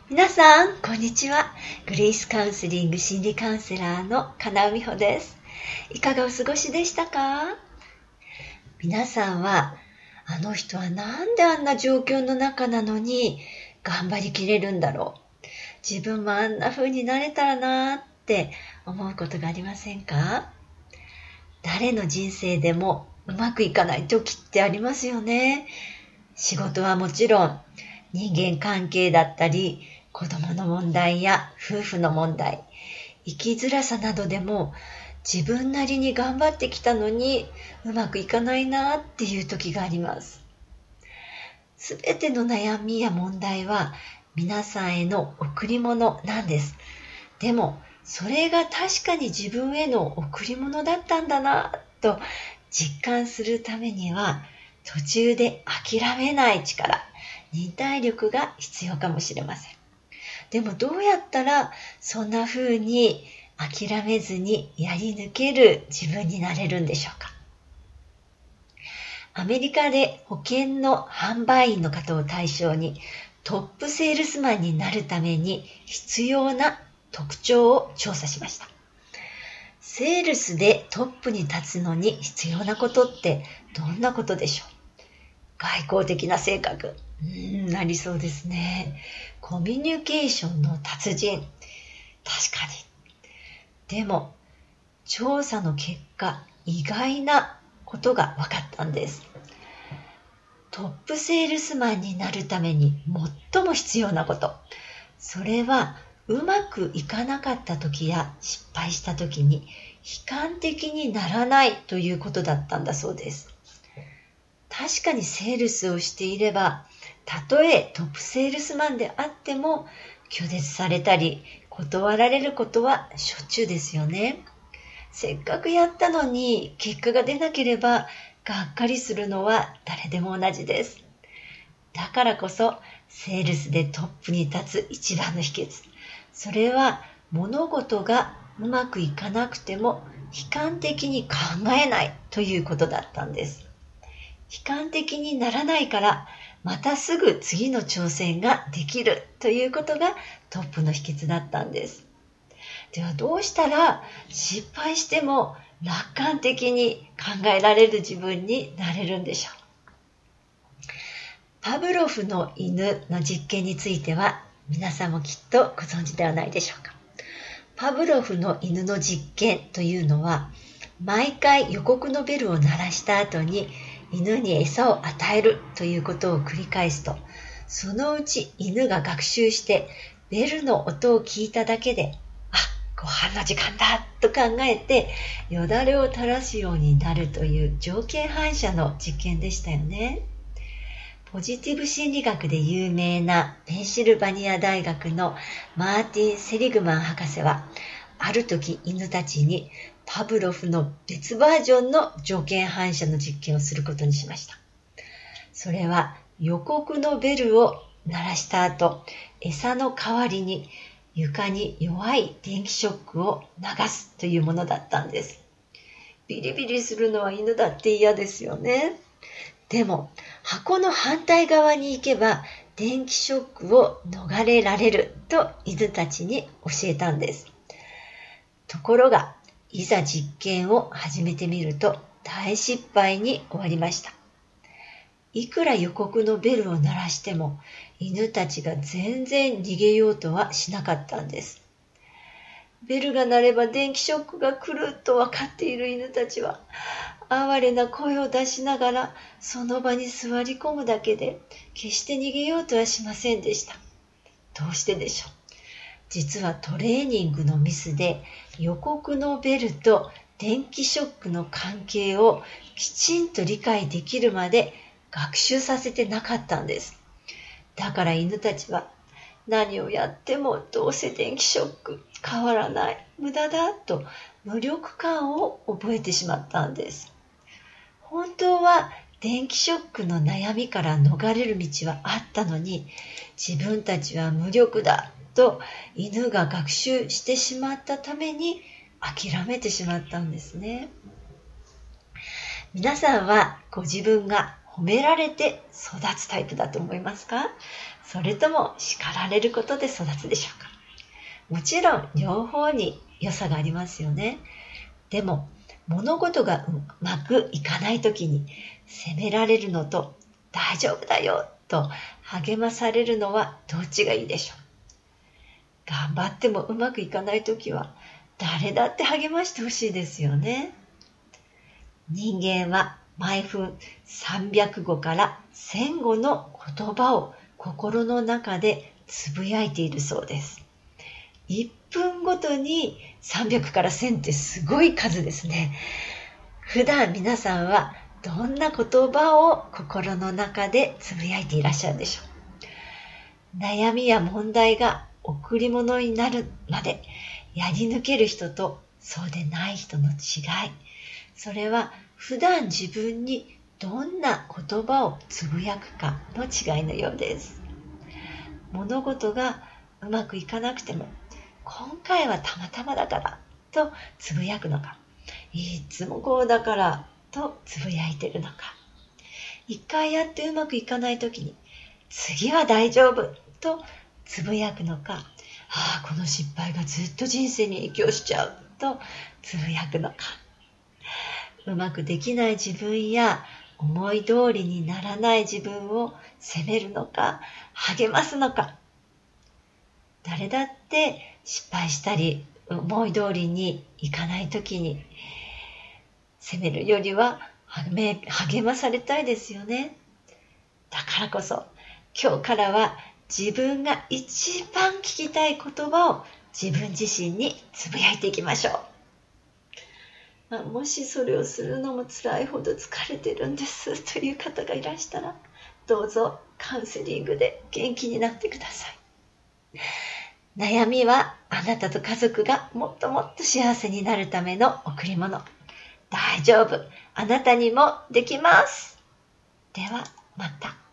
皆さん、こんにちは。グレイスカウンセリング心理カウンセラーの金尾美穂です。いかがお過ごしでしたか？皆さんは、あの人はなんであんな状況の中なのに頑張りきれるんだろう。自分もあんな風になれたらなーって思うことがありませんか？誰の人生でもうまくいかない時ってありますよね。仕事はもちろん、人間関係だったり、子供の問題や夫婦の問題、生きづらさなどでも自分なりに頑張ってきたのにうまくいかないなっていう時があります。すべての悩みや問題は皆さんへの贈り物なんです。でもそれが確かに自分への贈り物だったんだなと実感するためには、途中で諦めない力、忍耐力が必要かもしれません。でもどうやったらそんな風に諦めずにやり抜ける自分になれるんでしょうか？アメリカで保険の販売員の方を対象にトップセールスマンになるために必要な特徴を調査しました。セールスでトップに立つのに必要なことってどんなことでしょう？外交的な性格。なりそうですね。コミュニケーションの達人。確かに。でも、調査の結果、意外なことが分かったんです。トップセールスマンになるために最も必要なこと。それは、うまくいかなかった時や失敗した時に悲観的にならないということだったんだそうです。確かにセールスをしていれば、たとえトップセールスマンであっても拒絶されたり断られることはしょっちゅうですよね。せっかくやったのに結果が出なければがっかりするのは誰でも同じです。だからこそセールスでトップに立つ一番の秘訣。それは物事がうまくいかなくても悲観的に考えないということだったんです。悲観的にならないからまたすぐ次の挑戦ができるということがトップの秘訣だったんです。ではどうしたら失敗しても楽観的に考えられる自分になれるんでしょう？パブロフの犬の実験については皆さんもきっとご存知ではないでしょうか。パブロフの犬の実験というのは、毎回予告のベルを鳴らした後に犬に餌を与えるということを繰り返すと、そのうち犬が学習してベルの音を聞いただけで、ご飯の時間だと考えてよだれを垂らすようになるという条件反射の実験でしたよね。ポジティブ心理学で有名なペンシルバニア大学のマーティン・セリグマン博士は、ある時犬たちにパブロフの別バージョンの条件反射の実験をすることにしました。それは予告のベルを鳴らした後、餌の代わりに床に弱い電気ショックを流すというものだったんです。ビリビリするのは犬だって嫌ですよね。でも箱の反対側に行けば電気ショックを逃れられると犬たちに教えたんです。ところがいざ実験を始めてみると大失敗に終わりました。いくら予告のベルを鳴らしても犬たちが全然逃げようとはしなかったんです。ベルが鳴れば電気ショックが来ると分かっている犬たちは哀れな声を出しながらその場に座り込むだけで決して逃げようとはしませんでした。どうしてでしょう？実はトレーニングのミスで予告のベルと電気ショックの関係をきちんと理解できるまで学習させてなかったんです。だから犬たちは何をやってもどうせ電気ショック変わらない、無駄だと無力感を覚えてしまったんです。本当は電気ショックの悩みから逃れる道はあったのに、自分たちは無力だと犬が学習してしまったために諦めてしまったんですね。皆さんはご自分が褒められて育つタイプだと思いますか？それとも叱られることで育つでしょうか？もちろん両方に良さがありますよね。でも物事がうまくいかないときに責められるのと大丈夫だよと励まされるのはどっちがいいでしょう？頑張ってもうまくいかないときは誰だって励ましてほしいですよね。人間は毎分300語から1000語の言葉を心の中でつぶやいているそうです。1分ごとに300から1000ってすごい数ですね。普段皆さんはどんな言葉を心の中でつぶやいていらっしゃるでしょう？悩みや問題が贈り物になるまでやり抜ける人とそうでない人の違い。それは普段自分にどんな言葉をつぶやくかの違いのようです。物事がうまくいかなくても今回はたまたまだからとつぶやくのか、いつもこうだからとつぶやいてるのか、一回やってうまくいかないときに次は大丈夫とつぶやくのか、この失敗がずっと人生に影響しちゃうとつぶやくのか、うまくできない自分や思い通りにならない自分を責めるのか励ますのか。誰だって失敗したり思い通りにいかないときに責めるよりは励まされたいですよね。だからこそ今日からは自分が一番聞きたい言葉を自分自身につぶやいていきましょう。もしそれをするのも辛いほど疲れてるんですという方がいらしたら、どうぞカウンセリングで元気になってください。悩みはあなたと家族がもっともっと幸せになるための贈り物。大丈夫。あなたにもできます。ではまた。